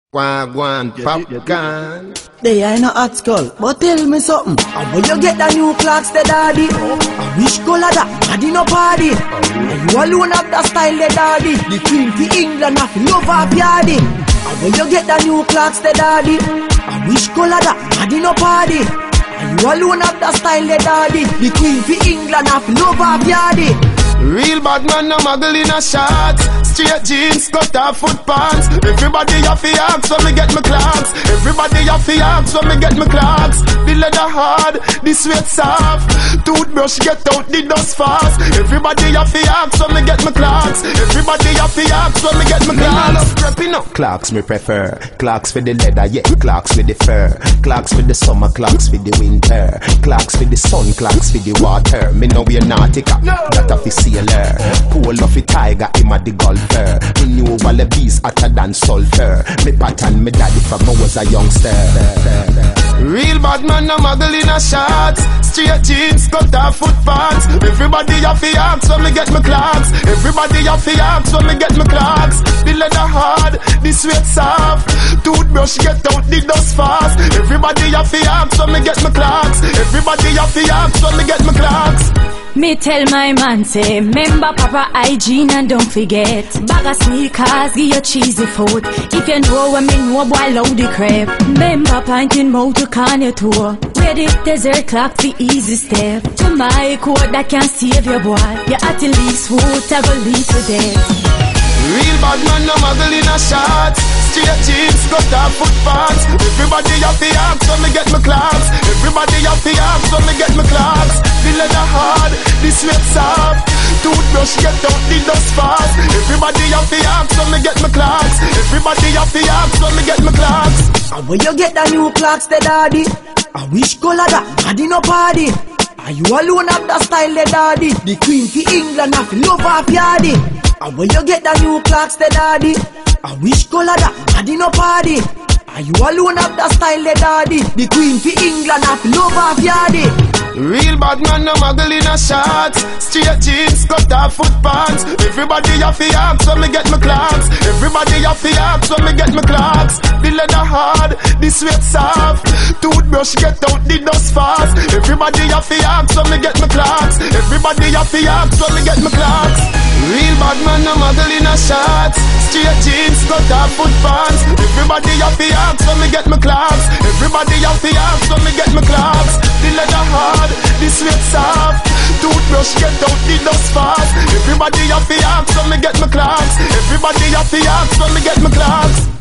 Wagwan, popcorn. They ain't no hot skull, but tell me something. How will you get the new clocks, the daddy? I wish color that, daddy no party. And you alone have the style, the daddy. The queen for England, have love up yardy. How will you get the new clocks, the daddy? I wish color that, daddy no party. And you alone have the style, the daddy. The queen for England, have love up yardy. Real bad man, no muggle in a shorts. Straight jeans, cut off foot pants. Everybody have to ask when me get my clocks. Everybody have to ask when me get my clocks. The leather hard, the sweat soft. Toothbrush get out the dust fast. Everybody have to ask when me get my clocks. Everybody have to ask when me get my clocks. Prepping up. Clocks me prefer. Clocks for the leather, yeah. Clocks for the fur. Clocks for the summer, clocks for the winter. Clocks for the sun, clocks for the water. Me know we're Nautica, that of the sailor. Cool of the tiger, him a the golfer. Me knew all the bees hotter than sulfur. Me pattern me daddy from I was a youngster. Real bad man, no muggle in a shorts. Straight jeans, cut off foot pants. Everybody have to ask when me get my clocks. Everybody have to ask when me get my clocks. The leather hard, the sweat soft. Toothbrush get out the dust fast. Everybody have to ask when me get my clocks. Everybody have to ask when me get my clocks. Me tell my man say, remember proper hygiene and don't forget. Bag of sneakers, give you cheesy food. If you know what me know, boy, load the crap. Remember pointing mouth to can your toe. Ready, desert clock for easy step. To my code that can save your boy. You at the least food, I go lead to death. Real bad man, no muggle in a shorts. Straight jeans, cut off foot pants. Everybody have to ask when me get my clocks. Everybody have to ask when me get my clocks. The leather hard, the sweat soft. Toothbrush get out the dust fast. Everybody have to ask when me get my clocks. Everybody have to ask when me get my clocks. And where you get the new clocks, the daddy? I wish color that, daddy no party. Are you alone have the style, the daddy? The queen for England, have love up yardy. And where you get the new clocks, the daddy? I wish color that, daddy no party. Are you alone have the style, the daddy? The queen for England, have love up yardy. Real bad man, no muggle in a shorts. Straight jeans, cut off foot pants. Everybody have to ask when me get my clocks. Everybody have to ask when me get my clocks. The leather hard, the sweat soft. Toothbrush get out the dust fast. Everybody have to ask when me get my clocks. Everybody have to ask when me get my clocks. Real bad man, no muggle in a shorts. Straight jeans, cut off foot pants. Everybody have to ask when me get my clocks. Everybody have to ask when me get my clocks. The leather hard, the sweat soft. Toothbrush get out the dust fast. Everybody have to ask when me get my clocks. Everybody have to ask when me get my clocks.